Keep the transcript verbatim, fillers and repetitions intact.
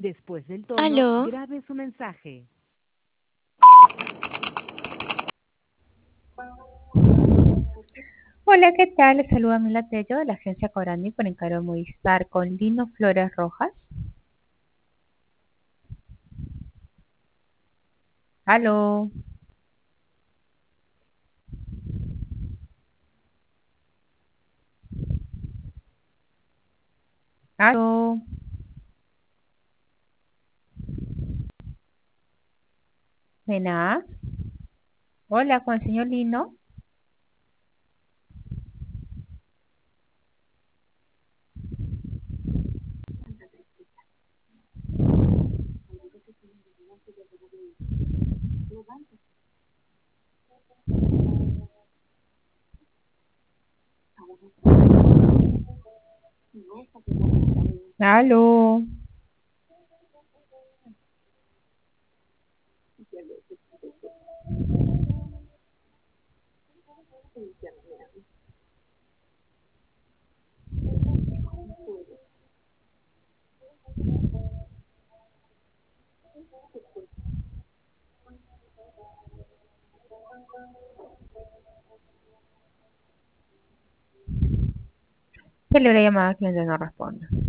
Después del tono, Aló, grabe su mensaje. Hola, ¿qué tal? Les saluda Mila Tello de la agencia Corani por encargo de Movistar con Lino Flores Rojas. Aló, aló, buenas. Hola, con el señor Lino. Aló. Se le habrá llamado a quien no responde.